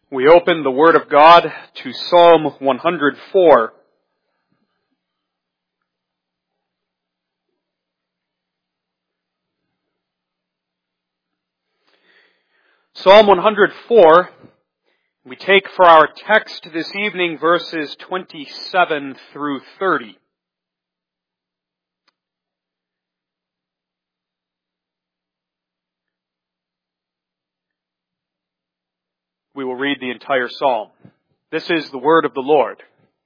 We open the Word of God to Psalm 104. Psalm 104, we take for our text this evening verses 27 through 30. We will read the entire psalm. This is the word of the Lord.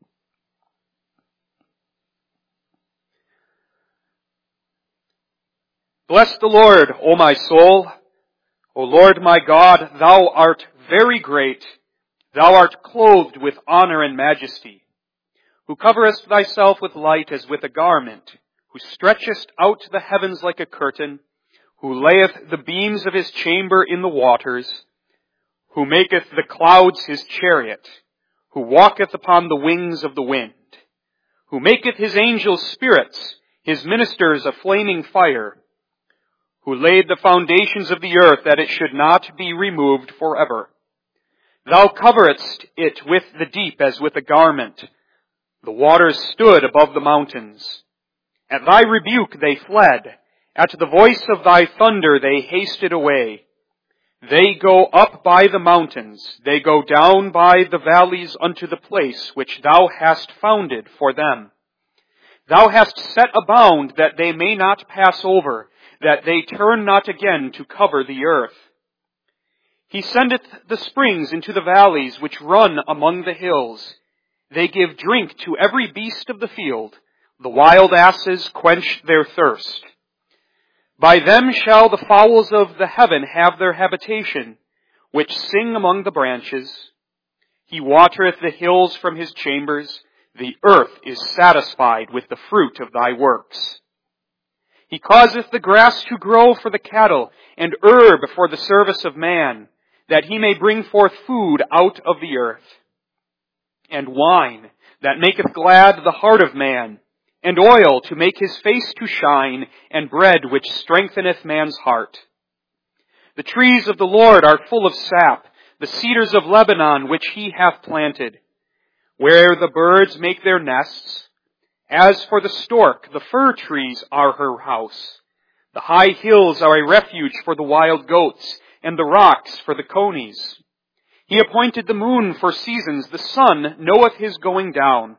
Bless the Lord, O my soul. O Lord my God, thou art very great. Thou art clothed with honor and majesty, who coverest thyself with light as with a garment, who stretchest out the heavens like a curtain, who layeth the beams of his chamber in the waters, who maketh the clouds his chariot, who walketh upon the wings of the wind, who maketh his angels spirits, his ministers a flaming fire, who laid the foundations of the earth that it should not be removed forever. Thou coveredst it with the deep as with a garment. The waters stood above the mountains. At thy rebuke they fled. At the voice of thy thunder they hasted away. They go up by the mountains. They go down by the valleys unto the place which thou hast founded for them. Thou hast set a bound that they may not pass over, that they turn not again to cover the earth. He sendeth the springs into the valleys which run among the hills. They give drink to every beast of the field. The wild asses quench their thirst. By them shall the fowls of the heaven have their habitation, which sing among the branches. He watereth the hills from his chambers. The earth is satisfied with the fruit of thy works. He causeth the grass to grow for the cattle, and herb for the service of man, that he may bring forth food out of the earth, and wine that maketh glad the heart of man, and oil to make his face to shine, and bread which strengtheneth man's heart. The trees of the Lord are full of sap, the cedars of Lebanon which he hath planted, where the birds make their nests. As for the stork, the fir trees are her house. The high hills are a refuge for the wild goats, and the rocks for the conies. He appointed the moon for seasons, the sun knoweth his going down.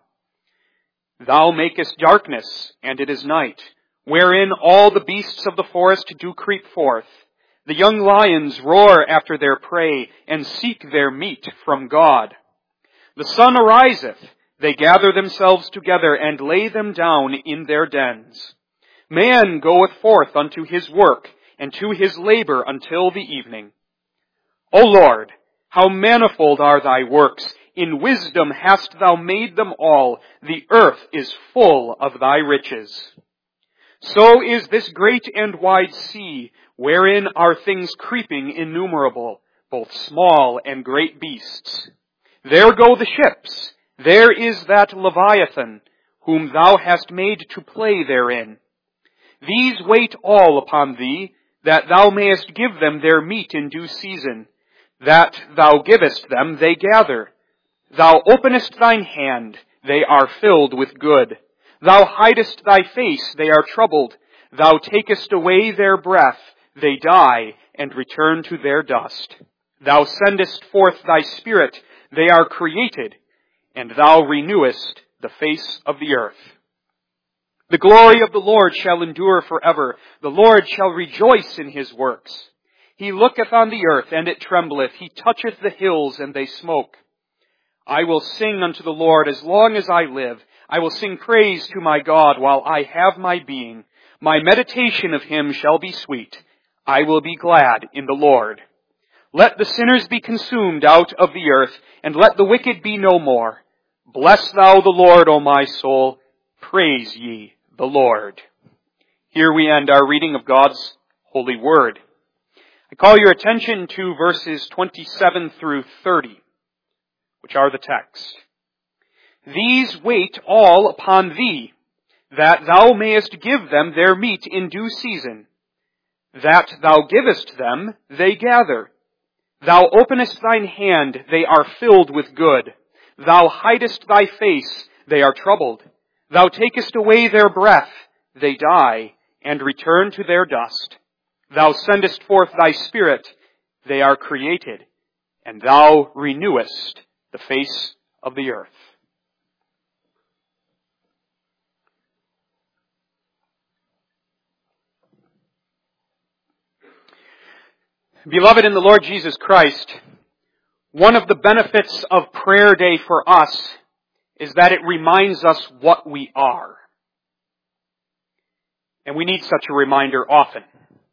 Thou makest darkness, and it is night, wherein all the beasts of the forest do creep forth. The young lions roar after their prey, and seek their meat from God. The sun ariseth, they gather themselves together, and lay them down in their dens. Man goeth forth unto his work, and to his labor until the evening. O Lord, how manifold are thy works! In wisdom hast thou made them all. The earth is full of thy riches. So is this great and wide sea, wherein are things creeping innumerable, both small and great beasts. There go the ships. There is that Leviathan, whom thou hast made to play therein. These wait all upon thee, that thou mayest give them their meat in due season. That thou givest them, they gather. Thou openest thine hand, they are filled with good. Thou hidest thy face, they are troubled. Thou takest away their breath, they die, and return to their dust. Thou sendest forth thy spirit, they are created, and thou renewest the face of the earth. The glory of the Lord shall endure forever. The Lord shall rejoice in his works. He looketh on the earth, and it trembleth. He toucheth the hills, and they smoke. I will sing unto the Lord as long as I live. I will sing praise to my God while I have my being. My meditation of him shall be sweet. I will be glad in the Lord. Let the sinners be consumed out of the earth, and let the wicked be no more. Bless thou the Lord, O my soul. Praise ye the Lord. Here we end our reading of God's holy word. I call your attention to verses 27 through 30, which are the text. These wait all upon thee, that thou mayest give them their meat in due season. That thou givest them, they gather. Thou openest thine hand, they are filled with good. Thou hidest thy face, they are troubled. Thou takest away their breath, they die, and return to their dust. Thou sendest forth thy Spirit, they are created, and thou renewest the face of the earth. Beloved in the Lord Jesus Christ, one of the benefits of Prayer Day for us is that it reminds us what we are. And we need such a reminder often.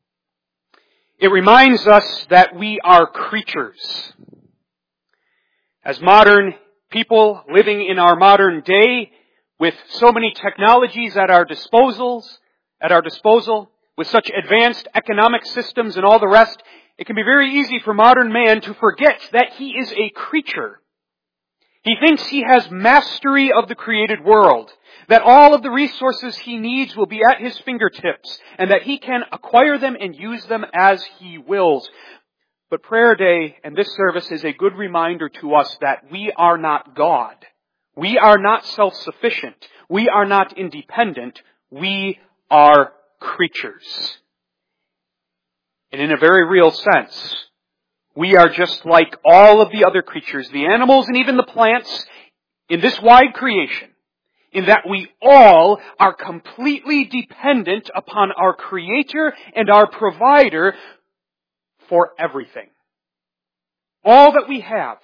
It reminds us that we are creatures. As modern people living in our modern day, with so many technologies at our disposal, with such advanced economic systems and all the rest, it can be very easy for modern man to forget that he is a creature. He thinks he has mastery of the created world, that all of the resources he needs will be at his fingertips, and that he can acquire them and use them as he wills. But Prayer Day and this service is a good reminder to us that we are not God. We are not self-sufficient. We are not independent. We are creatures. And in a very real sense, we are just like all of the other creatures, the animals and even the plants in this wide creation, in that we all are completely dependent upon our Creator and our Provider for everything. All that we have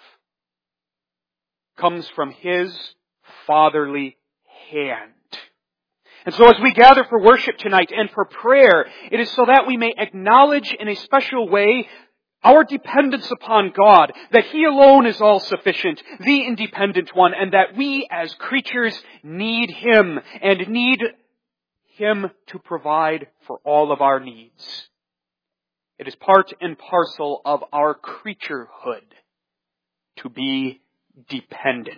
comes from His fatherly hand. And so as we gather for worship tonight and for prayer, it is so that we may acknowledge in a special way our dependence upon God, that He alone is all sufficient, the independent one, and that we as creatures need Him and need Him to provide for all of our needs. It is part and parcel of our creaturehood to be dependent.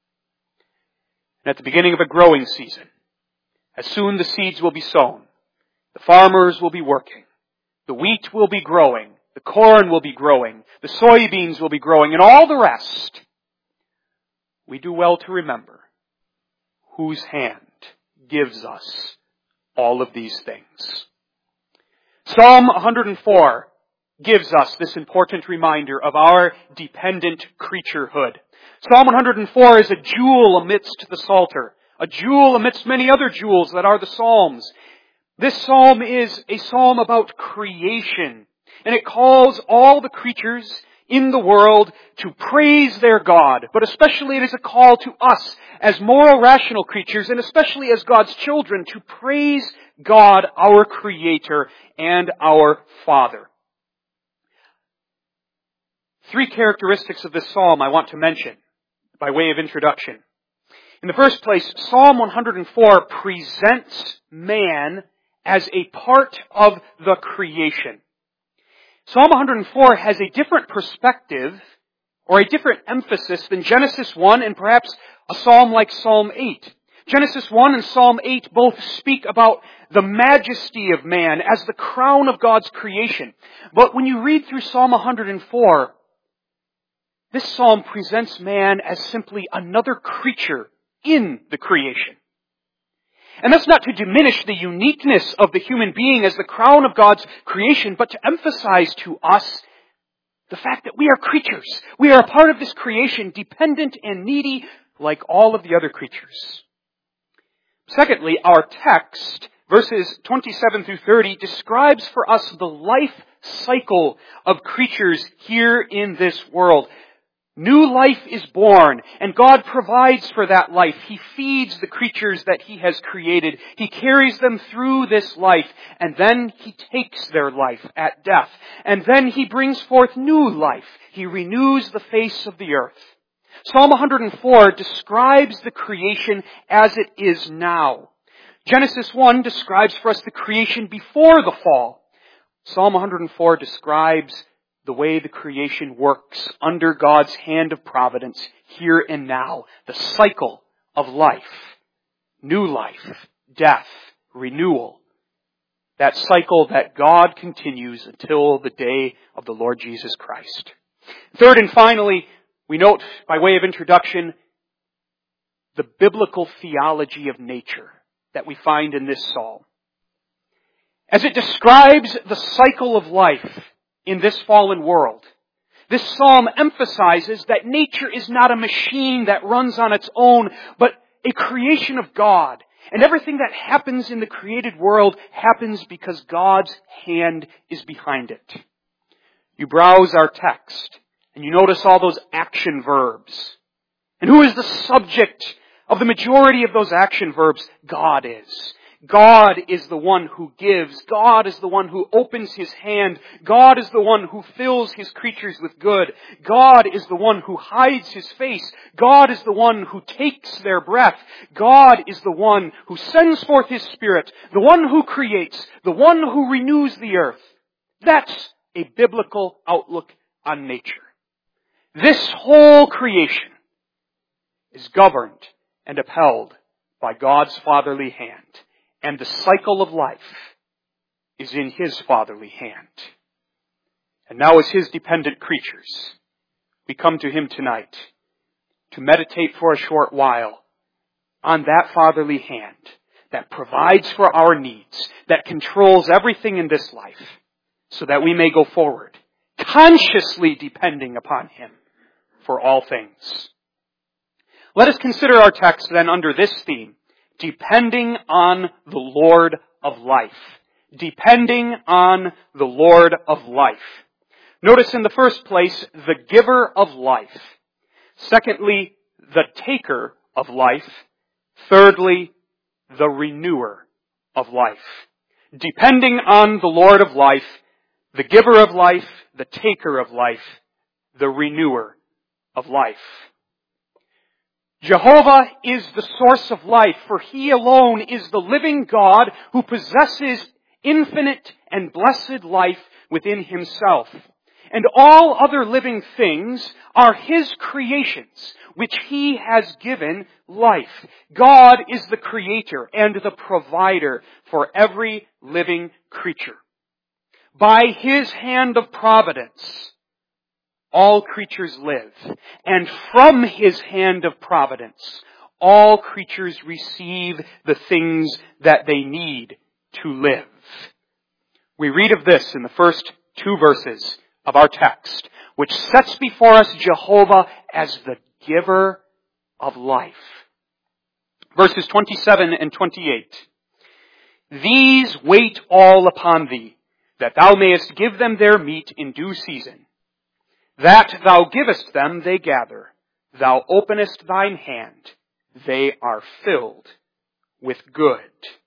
And at the beginning of a growing season, as soon the seeds will be sown, the farmers will be working, the wheat will be growing, the corn will be growing, the soybeans will be growing, and all the rest. We do well to remember whose hand gives us all of these things. Psalm 104 gives us this important reminder of our dependent creaturehood. Psalm 104 is a jewel amidst the Psalter, a jewel amidst many other jewels that are the Psalms. This psalm is a psalm about creation, and it calls all the creatures in the world to praise their God. But especially it is a call to us as moral, rational creatures, and especially as God's children, to praise God, our Creator and our Father. 3 characteristics of this psalm I want to mention by way of introduction. In the first place, Psalm 104 presents man as a part of the creation. Psalm 104 has a different perspective or a different emphasis than Genesis 1 and perhaps a psalm like Psalm 8. Genesis 1 and Psalm 8 both speak about the majesty of man as the crown of God's creation. But when you read through Psalm 104, this psalm presents man as simply another creature in the creation. And that's not to diminish the uniqueness of the human being as the crown of God's creation, but to emphasize to us the fact that we are creatures. We are a part of this creation, dependent and needy like all of the other creatures. Secondly, our text, verses 27 through 30, describes for us the life cycle of creatures here in this world. New life is born, and God provides for that life. He feeds the creatures that He has created. He carries them through this life, and then He takes their life at death. And then He brings forth new life. He renews the face of the earth. Psalm 104 describes the creation as it is now. Genesis 1 describes for us the creation before the fall. Psalm 104 describes the way the creation works under God's hand of providence here and now. The cycle of life, new life, death, renewal. That cycle that God continues until the day of the Lord Jesus Christ. Third and finally, we note, by way of introduction, the biblical theology of nature that we find in this psalm. As it describes the cycle of life in this fallen world, this psalm emphasizes that nature is not a machine that runs on its own, but a creation of God. And everything that happens in the created world happens because God's hand is behind it. You browse our text, and you notice all those action verbs. And who is the subject of the majority of those action verbs? God is. God is the one who gives. God is the one who opens His hand. God is the one who fills His creatures with good. God is the one who hides His face. God is the one who takes their breath. God is the one who sends forth His Spirit, the one who creates, the one who renews the earth. That's a biblical outlook on nature. This whole creation is governed and upheld by God's fatherly hand. And the cycle of life is in His fatherly hand. And now as His dependent creatures, we come to Him tonight to meditate for a short while on that fatherly hand that provides for our needs, that controls everything in this life, so that we may go forward, consciously depending upon Him for all things. Let us consider our text then under this theme, depending on the Lord of life. Depending on the Lord of life. Notice in the first place, the giver of life. Secondly, the taker of life. Thirdly, the renewer of life. Depending on the Lord of life, the giver of life, the taker of life, the renewer of life. Jehovah is the source of life, for He alone is the living God who possesses infinite and blessed life within Himself. And all other living things are His creations, which He has given life. God is the creator and the provider for every living creature. By His hand of providence, all creatures live, and from His hand of providence, all creatures receive the things that they need to live. We read of this in the first two verses of our text, which sets before us Jehovah as the giver of life. Verses 27 and 28. These wait all upon Thee, that Thou mayest give them their meat in due season. That Thou givest them, they gather. Thou openest Thine hand. They are filled with good.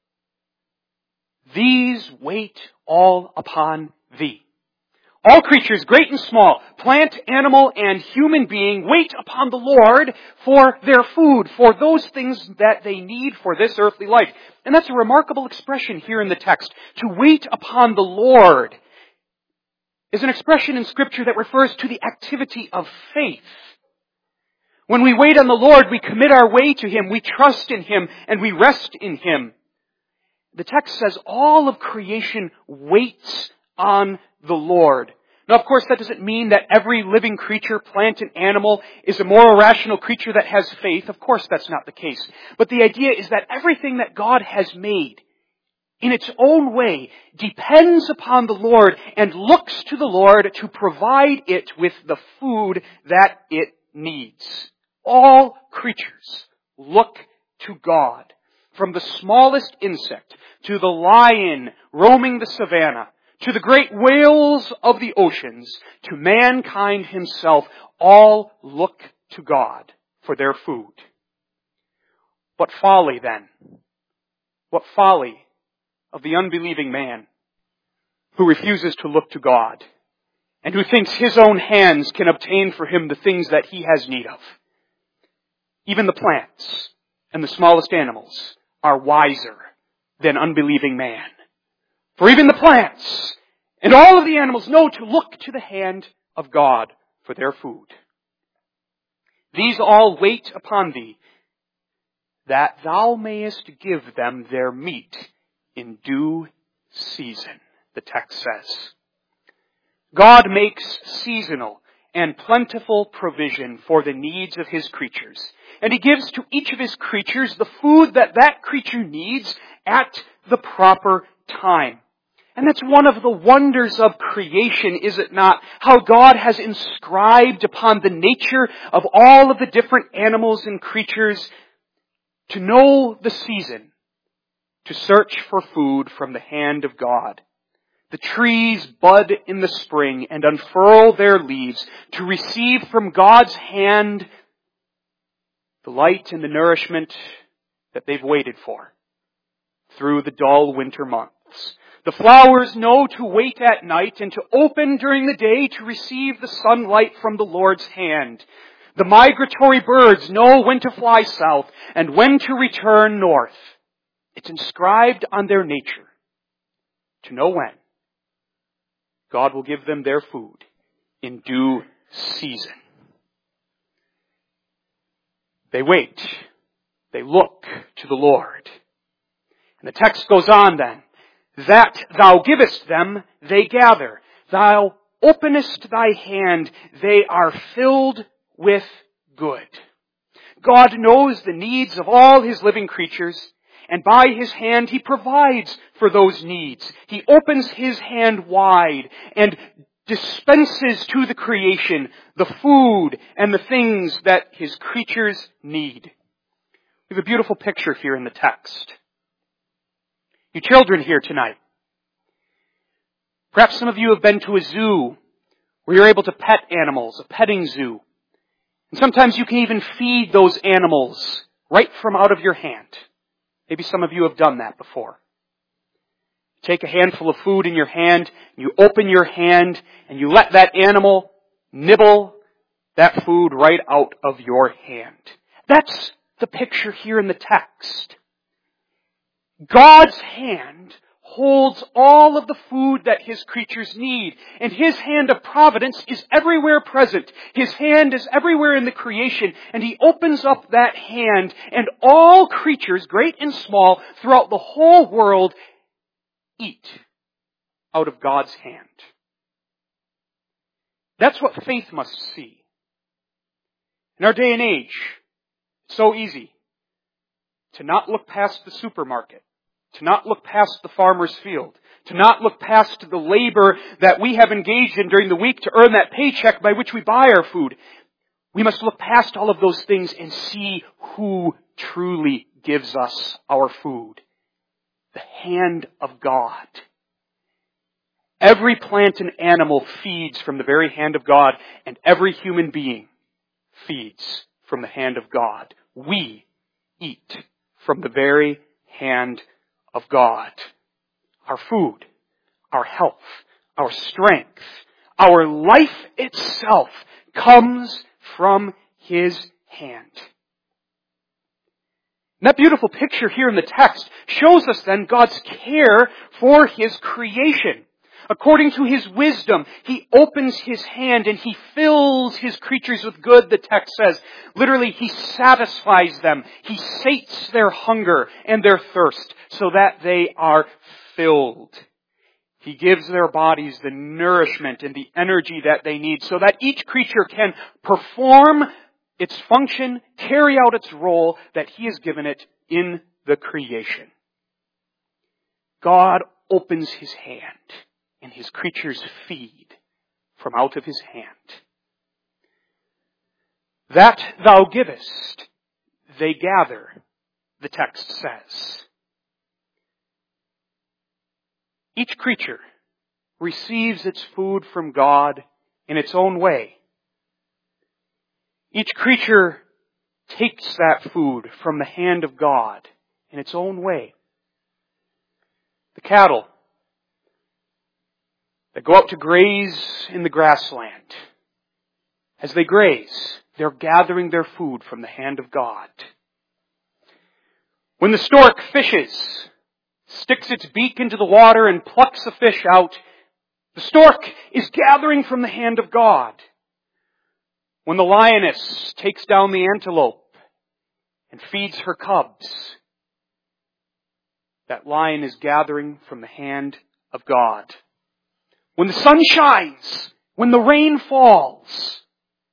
These wait all upon Thee. All creatures, great and small, plant, animal, and human being, wait upon the Lord for their food, for those things that they need for this earthly life. And that's a remarkable expression here in the text. To wait upon the Lord is an expression in Scripture that refers to the activity of faith. When we wait on the Lord, we commit our way to Him, we trust in Him, and we rest in Him. The text says all of creation waits on the Lord. Now, of course, that doesn't mean that every living creature, plant and animal, is a moral, rational creature that has faith. Of course, that's not the case. But the idea is that everything that God has made in its own way depends upon the Lord and looks to the Lord to provide it with the food that it needs. All creatures look to God, from the smallest insect to the lion roaming the savannah, to the great whales of the oceans, to mankind himself. All look to God for their food. What folly then? What folly of the unbelieving man who refuses to look to God and who thinks his own hands can obtain for him the things that he has need of. Even the plants and the smallest animals are wiser than unbelieving man. For even the plants and all of the animals know to look to the hand of God for their food. These all wait upon Thee, that Thou mayest give them their meat in due season, the text says. God makes seasonal and plentiful provision for the needs of His creatures. And He gives to each of His creatures the food that that creature needs at the proper time. And that's one of the wonders of creation, is it not? How God has inscribed upon the nature of all of the different animals and creatures to know the season, to search for food from the hand of God. The trees bud in the spring and unfurl their leaves to receive from God's hand the light and the nourishment that they've waited for through the dull winter months. The flowers know to wait at night and to open during the day to receive the sunlight from the Lord's hand. The migratory birds know when to fly south and when to return north. It's inscribed on their nature to know when God will give them their food in due season. They wait. They look to the Lord. And the text goes on then. That thou givest them, they gather. Thou openest thy hand, they are filled with good. God knows the needs of all His living creatures, and by His hand He provides for those needs. He opens His hand wide and dispenses to the creation the food and the things that His creatures need. We have a beautiful picture here in the text. You children here tonight, perhaps some of you have been to a zoo where you're able to pet animals, a petting zoo. And sometimes you can even feed those animals right from out of your hand. Maybe some of you have done that before. You take a handful of food in your hand, you open your hand, and you let that animal nibble that food right out of your hand. That's the picture here in the text. God's hand holds all of the food that His creatures need. And His hand of providence is everywhere present. His hand is everywhere in the creation. And He opens up that hand, and all creatures, great and small, throughout the whole world, eat out of God's hand. That's what faith must see. In our day and age, it's so easy to not look past the supermarket, to not look past the farmer's field, to not look past the labor that we have engaged in during the week to earn that paycheck by which we buy our food. We must look past all of those things and see who truly gives us our food. The hand of God. Every plant and animal feeds from the very hand of God, and every human being feeds from the hand of God. We eat from the very hand of God. Our food, our health, our strength, our life itself comes from His hand. And that beautiful picture here in the text shows us then God's care for His creation. According to His wisdom, He opens His hand and He fills His creatures with good, the text says. Literally, He satisfies them. He sates their hunger and their thirst so that they are filled. He gives their bodies the nourishment and the energy that they need so that each creature can perform its function, carry out its role that He has given it in the creation. God opens His hand, and His creatures feed from out of His hand. That thou givest, they gather, the text says. Each creature receives its food from God in its own way. Each creature takes that food from the hand of God in its own way. The cattle that go out to graze in the grassland, as they graze, they're gathering their food from the hand of God. When the stork fishes, sticks its beak into the water and plucks a fish out, the stork is gathering from the hand of God. When the lioness takes down the antelope and feeds her cubs, that lion is gathering from the hand of God. When the sun shines, when the rain falls,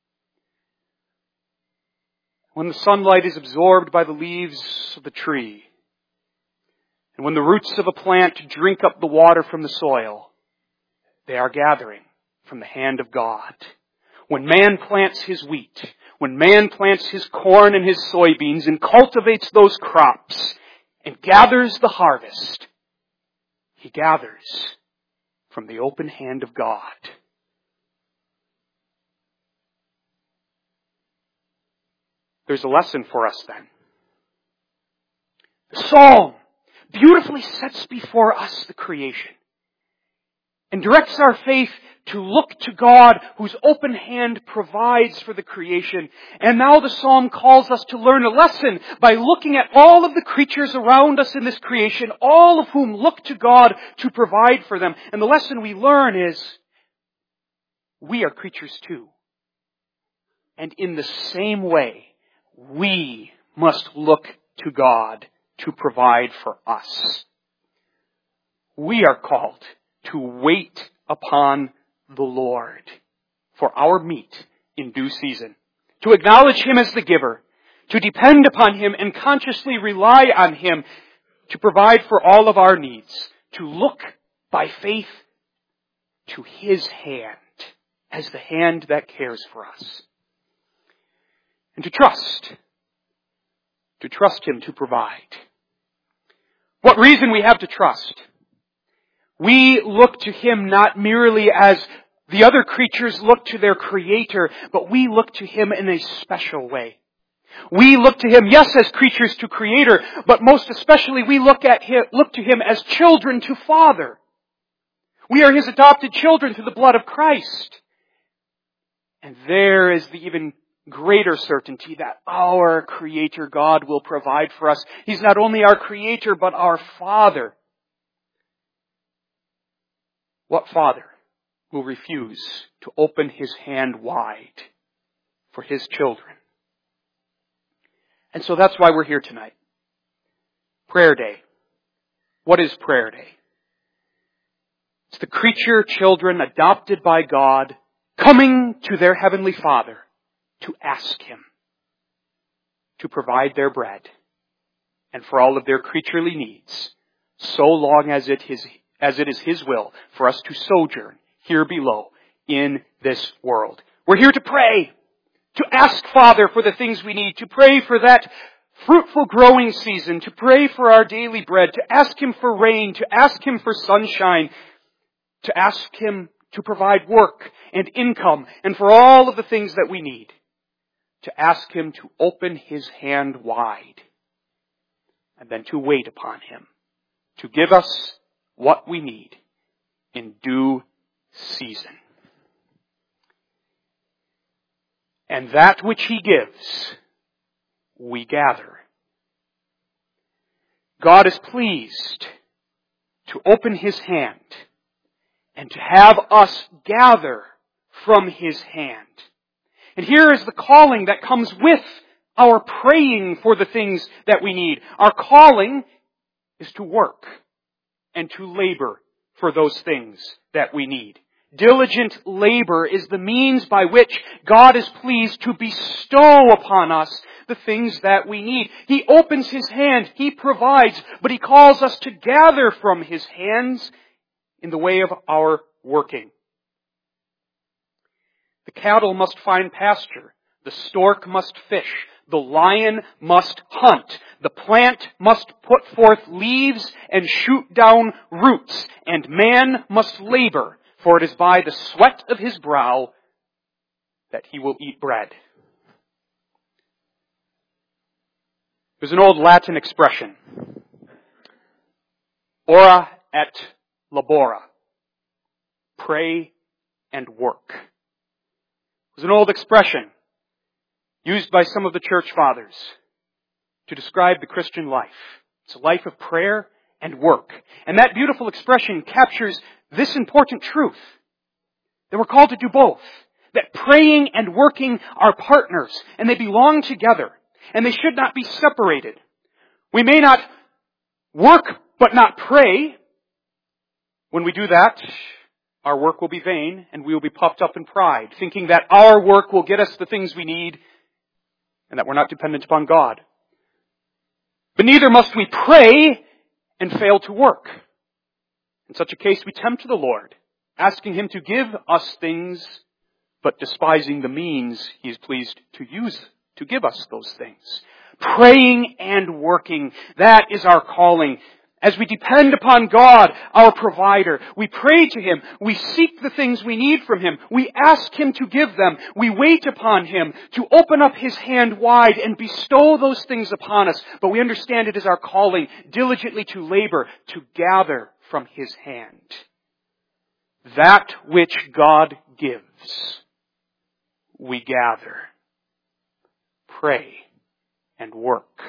when the sunlight is absorbed by the leaves of the tree, and when the roots of a plant drink up the water from the soil, they are gathering from the hand of God. When man plants his wheat, when man plants his corn and his soybeans and cultivates those crops and gathers the harvest, he gathers from the open hand of God. There's a lesson for us then. The Psalm beautifully sets before us the creation and directs our faith to look to God whose open hand provides for the creation. And now the Psalm calls us to learn a lesson by looking at all of the creatures around us in this creation, all of whom look to God to provide for them. And the lesson we learn is, we are creatures too. And in the same way, we must look to God to provide for us. We are called to wait upon the Lord for our meat in due season, to acknowledge Him as the giver, to depend upon Him and consciously rely on Him to provide for all of our needs, to look by faith to His hand as the hand that cares for us. And to trust Him to provide. What reason we have to trust? We look to Him not merely as the other creatures look to their Creator, but we look to Him in a special way. We look to Him, yes, as creatures to Creator, but most especially we look to Him as children to Father. We are His adopted children through the blood of Christ. And there is the even greater certainty that our Creator God will provide for us. He's not only our Creator, but our Father. What father will refuse to open his hand wide for his children? And so that's why we're here tonight. Prayer Day. What is Prayer Day? It's the creature children adopted by God coming to their Heavenly Father to ask Him to provide their bread and for all of their creaturely needs, so long as it is His will for us to sojourn here below in this world. We're here to pray, to ask Father for the things we need, to pray for that fruitful growing season, to pray for our daily bread, to ask Him for rain, to ask Him for sunshine, to ask Him to provide work and income and for all of the things that we need, to ask Him to open His hand wide and then to wait upon Him to give us what we need in due season. And that which He gives, we gather. God is pleased to open His hand and to have us gather from His hand. And here is the calling that comes with our praying for the things that we need. Our calling is to work and to labor for those things that we need. Diligent labor is the means by which God is pleased to bestow upon us the things that we need. He opens His hand, He provides, but He calls us to gather from His hands in the way of our working. The cattle must find pasture. The stork must fish. The lion must hunt. The plant must put forth leaves and shoot down roots. And man must labor, for it is by the sweat of his brow that he will eat bread. There's an old Latin expression. Ora et labora. Pray and work. It was an old expression used by some of the church fathers to describe the Christian life. It's a life of prayer and work. And that beautiful expression captures this important truth, that we're called to do both. That praying and working are partners, and they belong together, and they should not be separated. We may not work but not pray. When we do that, our work will be vain and we will be puffed up in pride, thinking that our work will get us the things we need and that we're not dependent upon God. But neither must we pray and fail to work. In such a case, we tempt the Lord, asking Him to give us things, but despising the means He is pleased to use to give us those things. Praying and working, that is our calling. As we depend upon God, our provider, we pray to Him, we seek the things we need from Him, we ask Him to give them, we wait upon Him to open up His hand wide and bestow those things upon us. But we understand it is our calling diligently to labor, to gather from His hand. That which God gives, we gather, pray, and work.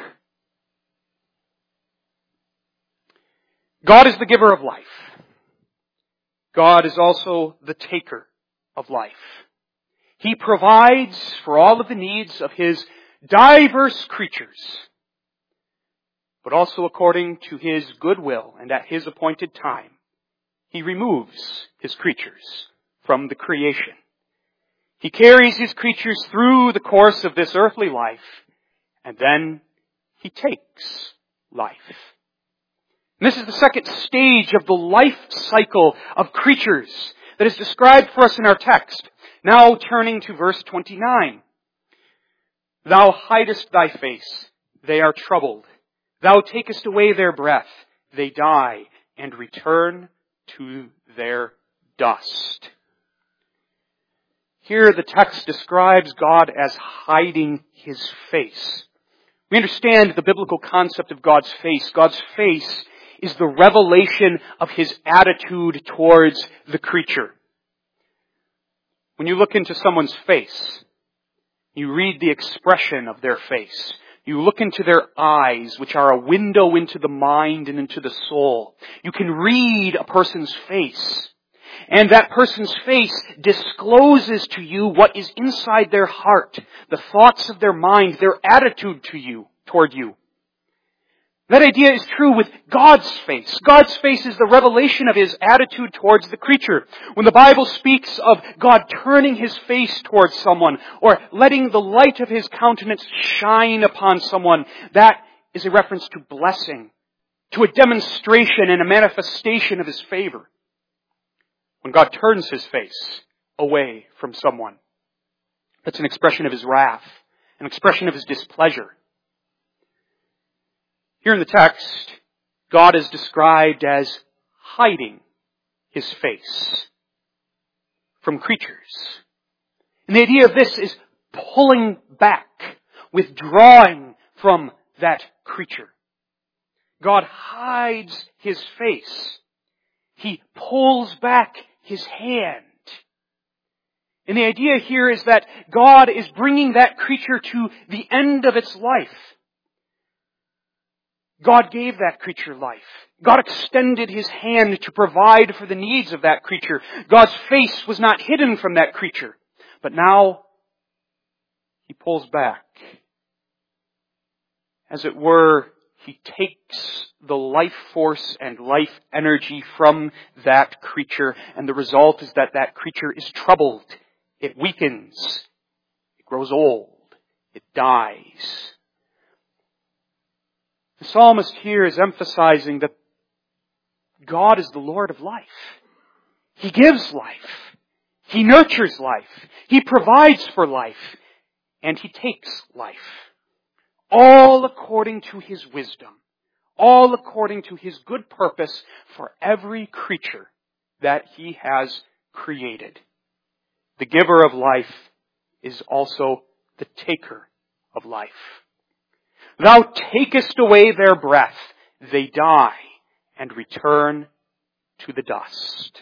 God is the giver of life. God is also the taker of life. He provides for all of the needs of His diverse creatures, but also according to His good will and at His appointed time, He removes His creatures from the creation. He carries His creatures through the course of this earthly life, and then He takes life. And this is the second stage of the life cycle of creatures that is described for us in our text. Now turning to verse 29. Thou hidest thy face, they are troubled. Thou takest away their breath, they die and return to their dust. Here the text describes God as hiding His face. We understand the biblical concept of God's face. God's face is the revelation of His attitude towards the creature. When you look into someone's face, you read the expression of their face. You look into their eyes, which are a window into the mind and into the soul. You can read a person's face. And that person's face discloses to you what is inside their heart, the thoughts of their mind, their attitude toward you. That idea is true with God's face. God's face is the revelation of His attitude towards the creature. When the Bible speaks of God turning His face towards someone or letting the light of His countenance shine upon someone, that is a reference to blessing, to a demonstration and a manifestation of His favor. When God turns His face away from someone, that's an expression of His wrath, an expression of His displeasure. Here in the text, God is described as hiding His face from creatures. And the idea of this is pulling back, withdrawing from that creature. God hides His face. He pulls back His hand. And the idea here is that God is bringing that creature to the end of its life. God gave that creature life. God extended His hand to provide for the needs of that creature. God's face was not hidden from that creature. But now, He pulls back. As it were, He takes the life force and life energy from that creature, and the result is that that creature is troubled. It weakens. It grows old. It dies. The psalmist here is emphasizing that God is the Lord of life. He gives life. He nurtures life. He provides for life. And He takes life. All according to His wisdom. All according to His good purpose for every creature that He has created. The giver of life is also the taker of life. Thou takest away their breath, they die and return to the dust.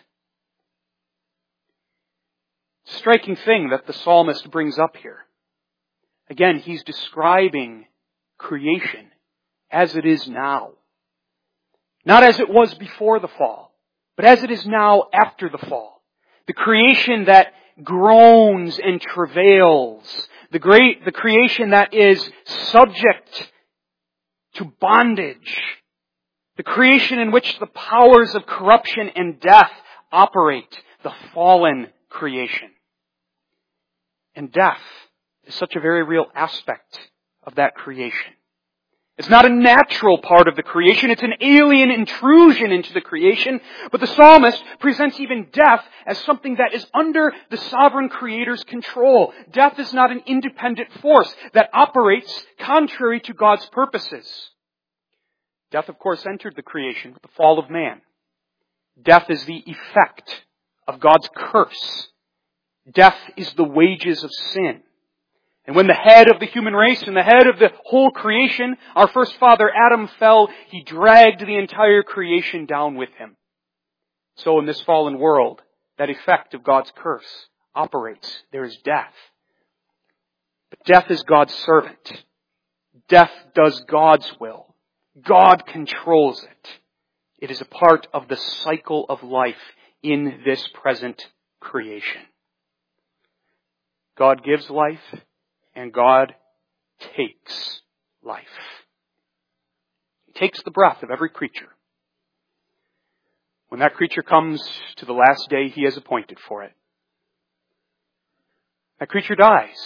Striking thing that the psalmist brings up here. Again, he's describing creation as it is now. Not as it was before the fall, but as it is now after the fall. The creation that groans and travails. The creation that is subject to bondage. The creation in which the powers of corruption and death operate. The the fallen creation. And death is such a very real aspect of that creation. It's not a natural part of the creation, it's an alien intrusion into the creation, but the psalmist presents even death as something that is under the sovereign Creator's control. Death is not an independent force that operates contrary to God's purposes. Death, of course, entered the creation with the fall of man. Death is the effect of God's curse. Death is the wages of sin. And when the head of the human race and the head of the whole creation, our first father Adam, fell, he dragged the entire creation down with him. So in this fallen world, that effect of God's curse operates. There is death. But death is God's servant. Death does God's will. God controls it. It is a part of the cycle of life in this present creation. God gives life, and God takes life. He takes the breath of every creature. When that creature comes to the last day He has appointed for it, that creature dies.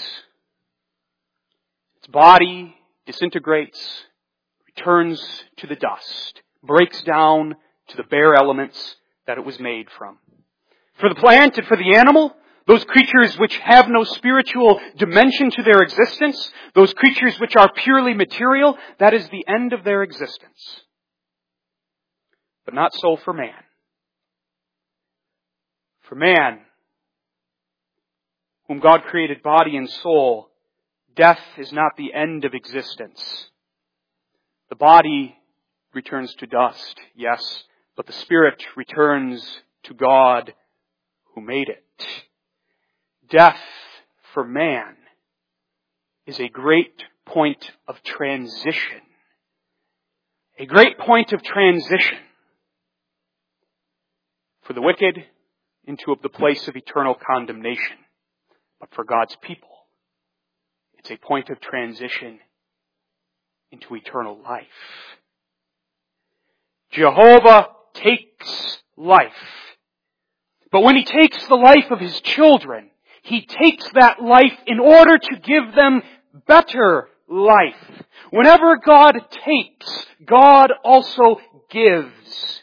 Its body disintegrates, returns to the dust, breaks down to the bare elements that it was made from. For the plant and for the animal, those creatures which have no spiritual dimension to their existence, those creatures which are purely material, that is the end of their existence. But not so for man. For man, whom God created body and soul, death is not the end of existence. The body returns to dust, yes, but the spirit returns to God who made it. Death for man is a great point of transition. A great point of transition for the wicked into the place of eternal condemnation. But for God's people, it's a point of transition into eternal life. Jehovah takes life. But when He takes the life of His children, He takes that life in order to give them better life. Whenever God takes, God also gives.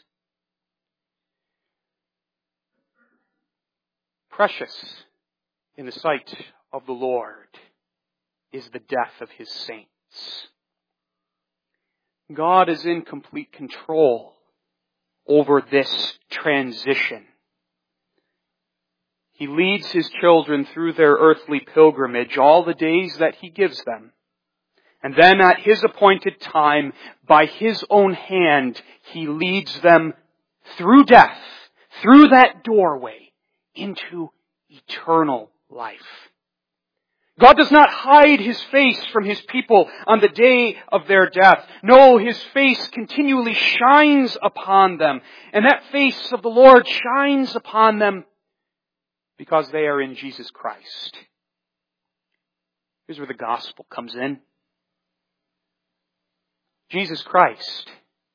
Precious in the sight of the Lord is the death of His saints. God is in complete control over this transition. He leads His children through their earthly pilgrimage all the days that He gives them. And then at His appointed time, by His own hand, He leads them through death, through that doorway, into eternal life. God does not hide His face from His people on the day of their death. No, His face continually shines upon them. And that face of the Lord shines upon them because they are in Jesus Christ. Here's where the gospel comes in. Jesus Christ,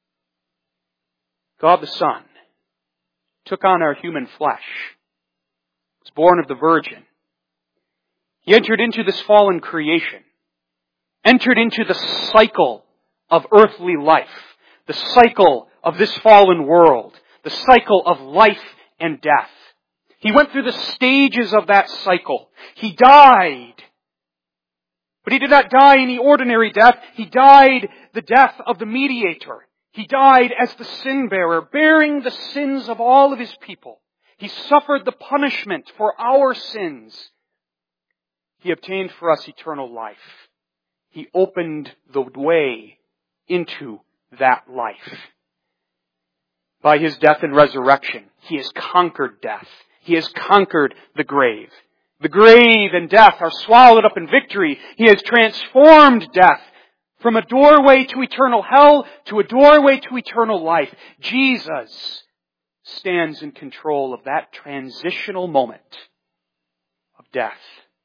God the Son, took on our human flesh, was born of the Virgin. He entered into this fallen creation, entered into the cycle of earthly life, the cycle of this fallen world, the cycle of life and death. He went through the stages of that cycle. He died. But He did not die any ordinary death. He died the death of the mediator. He died as the sin bearer, bearing the sins of all of His people. He suffered the punishment for our sins. He obtained for us eternal life. He opened the way into that life. By His death and resurrection, He has conquered death. He has conquered the grave. The grave and death are swallowed up in victory. He has transformed death from a doorway to eternal hell to a doorway to eternal life. Jesus stands in control of that transitional moment of death.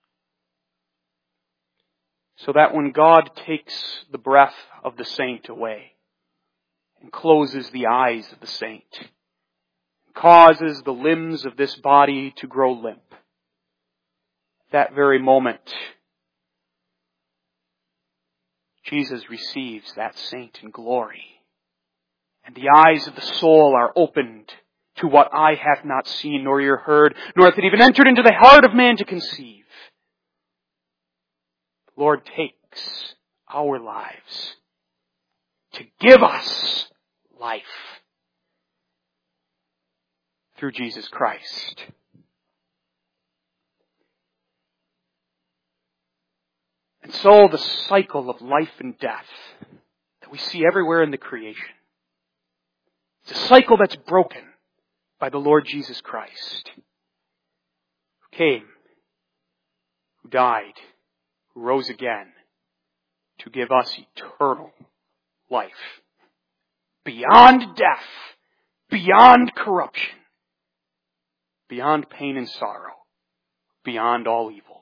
So that when God takes the breath of the saint away and closes the eyes of the saint, causes the limbs of this body to grow limp. That very moment, Jesus receives that saint in glory. And the eyes of the soul are opened to what eye hath not seen, nor ear heard, nor hath it even entered into the heart of man to conceive. The Lord takes our lives to give us life through Jesus Christ. And so the cycle of life and death that we see everywhere in the creation, it's a cycle that's broken by the Lord Jesus Christ, who came, who died, who rose again to give us eternal life, beyond death, beyond corruption, beyond pain and sorrow, beyond all evil.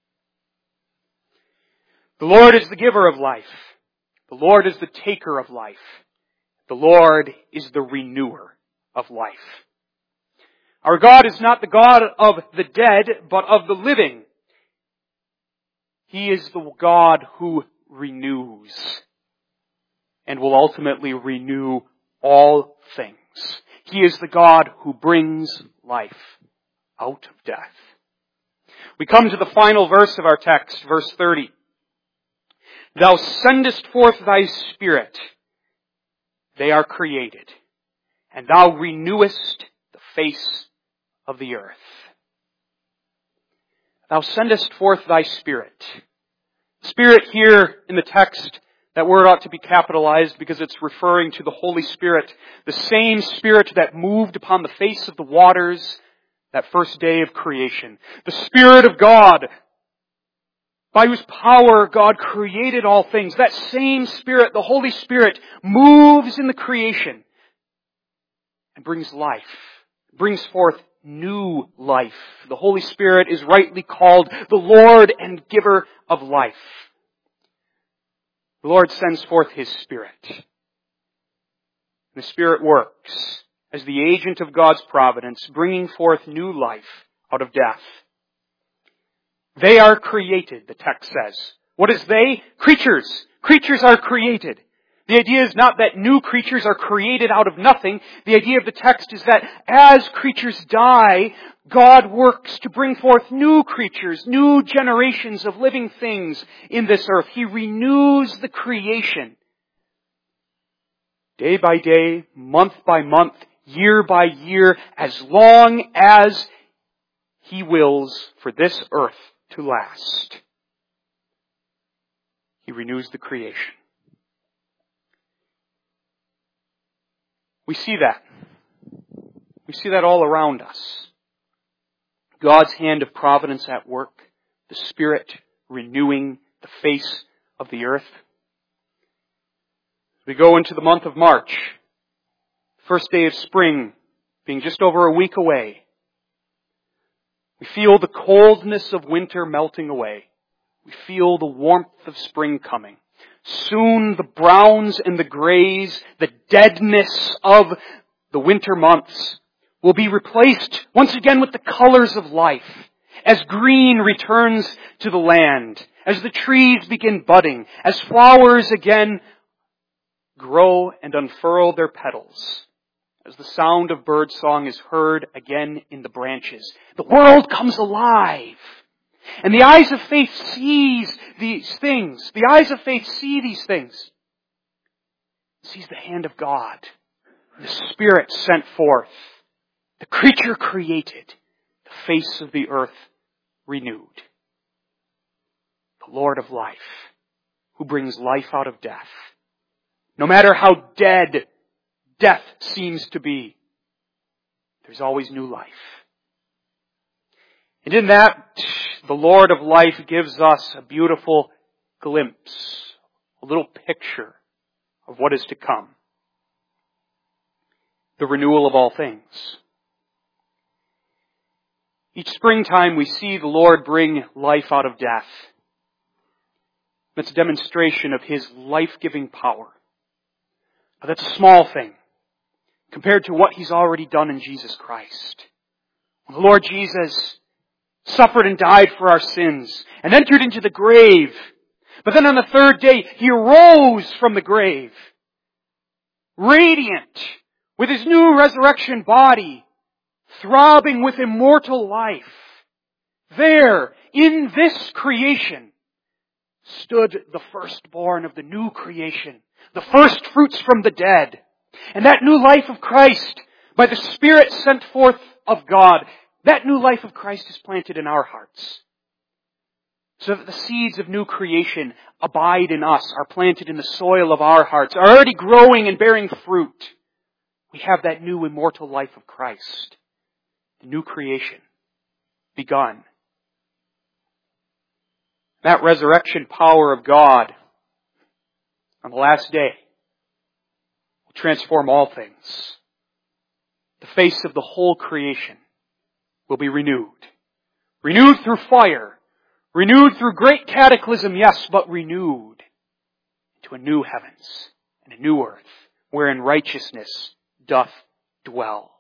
The Lord is the giver of life. The Lord is the taker of life. The Lord is the renewer of life. Our God is not the God of the dead, but of the living. He is the God who renews and will ultimately renew all things. He is the God who brings life out of death. We come to the final verse of our text, verse 30. Thou sendest forth thy Spirit. They are created, and thou renewest the face of the earth. Thou sendest forth thy Spirit. Spirit here in the text, that word ought to be capitalized because it's referring to the Holy Spirit, the same Spirit that moved upon the face of the waters that first day of creation. The Spirit of God, by whose power God created all things. That same Spirit, the Holy Spirit, moves in the creation and brings life, brings forth new life. The Holy Spirit is rightly called the Lord and giver of life. The Lord sends forth His Spirit. The Spirit works as the agent of God's providence, bringing forth new life out of death. They are created, the text says. What is they? Creatures. Creatures are created. The idea is not that new creatures are created out of nothing. The idea of the text is that as creatures die, God works to bring forth new creatures, new generations of living things in this earth. He renews the creation. Day by day, month by month, year by year, as long as He wills for this earth to last. He renews the creation. We see that. We see that all around us. God's hand of providence at work, the Spirit renewing the face of the earth. We go into the month of March, first day of spring being just over a week away. We feel the coldness of winter melting away. We feel the warmth of spring coming. Soon the browns and the grays, the deadness of the winter months will be replaced once again with the colors of life. As green returns to the land, as the trees begin budding, as flowers again grow and unfurl their petals, as the sound of birdsong is heard again in the branches, the world comes alive. And the eyes of faith sees these things. The eyes of faith see these things. Sees the hand of God, the Spirit sent forth, the creature created, the face of the earth renewed. The Lord of life, who brings life out of death. No matter how dead death seems to be, there's always new life. And in that, the Lord of life gives us a beautiful glimpse, a little picture of what is to come. The renewal of all things. Each springtime we see the Lord bring life out of death. That's a demonstration of His life-giving power. But that's a small thing. compared to what He's already done in Jesus Christ. When the Lord Jesus suffered and died for our sins and entered into the grave, but then on the third day He arose from the grave, radiant, with His new resurrection body, throbbing with immortal life. There, in this creation, stood the firstborn of the new creation, the first fruits from the dead. And that new life of Christ, by the Spirit sent forth of God, that new life of Christ is planted in our hearts. So that the seeds of new creation abide in us, are planted in the soil of our hearts, are already growing and bearing fruit. We have that new immortal life of Christ, the new creation, begun. That resurrection power of God on the last day will transform all things. The face of the whole creation will be renewed. Renewed through fire. Renewed through great cataclysm, yes, but renewed to a new heavens and a new earth wherein righteousness doth dwell.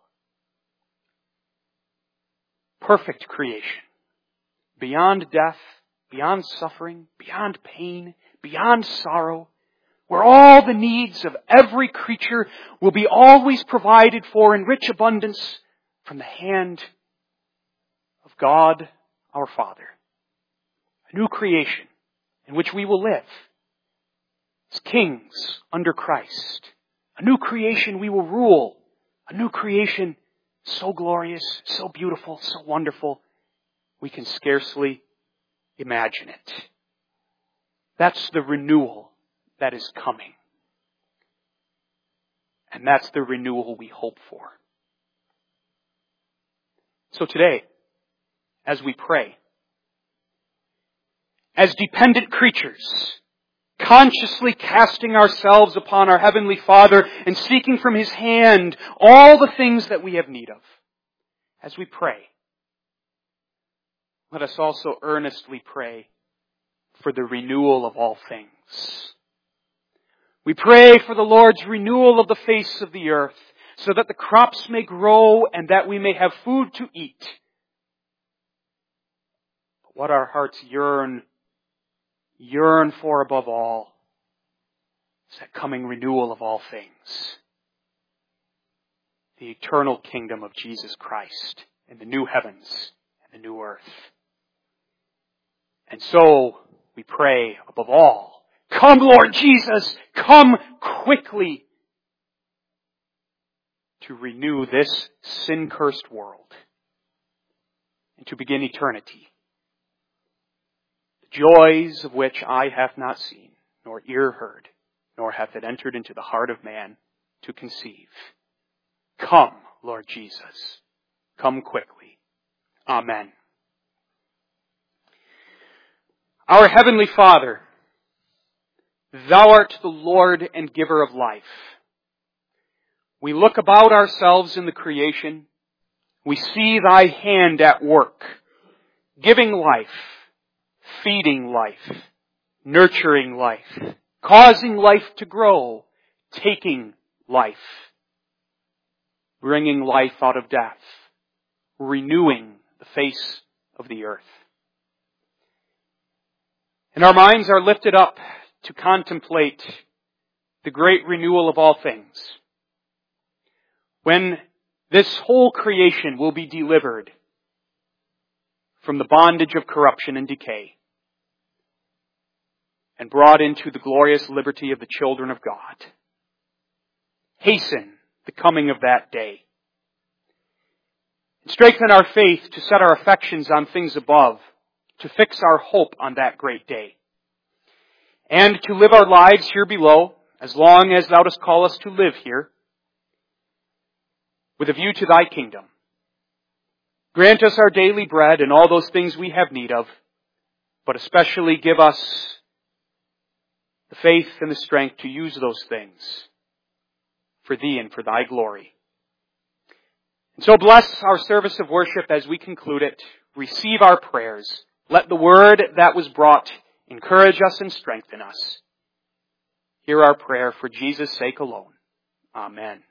Perfect creation. Beyond death, beyond suffering, beyond pain, beyond sorrow, where all the needs of every creature will be always provided for in rich abundance from the hand of God our Father. A new creation in which we will live as kings under Christ. A new creation we will rule. A new creation so glorious, so beautiful, so wonderful, we can scarcely imagine it. That's the renewal that is coming. And that's the renewal we hope for. So today, as we pray, as dependent creatures, consciously casting ourselves upon our Heavenly Father and seeking from His hand all the things that we have need of, as we pray, let us also earnestly pray for the renewal of all things. We pray for the Lord's renewal of the face of the earth, so that the crops may grow and that we may have food to eat. But what our hearts yearn for above all is that coming renewal of all things. The eternal kingdom of Jesus Christ in the new heavens and the new earth. And so we pray above all, come Lord Jesus, come quickly to renew this sin-cursed world and to begin eternity. The joys of which eye hath not seen, nor ear heard, nor hath it entered into the heart of man to conceive. Come, Lord Jesus, come quickly. Amen. Our Heavenly Father, Thou art the Lord and giver of life. We look about ourselves in the creation. We see Thy hand at work, giving life, feeding life, nurturing life, causing life to grow, taking life, bringing life out of death, renewing the face of the earth. And our minds are lifted up to contemplate the great renewal of all things, when this whole creation will be delivered from the bondage of corruption and decay and brought into the glorious liberty of the children of God. Hasten the coming of that day. And strengthen our faith to set our affections on things above, to fix our hope on that great day, and to live our lives here below, as long as Thou dost call us to live here, with a view to Thy kingdom. Grant us our daily bread and all those things we have need of, but especially give us the faith and the strength to use those things for Thee and for Thy glory. And so bless our service of worship as we conclude it. Receive our prayers. Let the word that was brought encourage us and strengthen us. Hear our prayer for Jesus' sake alone. Amen.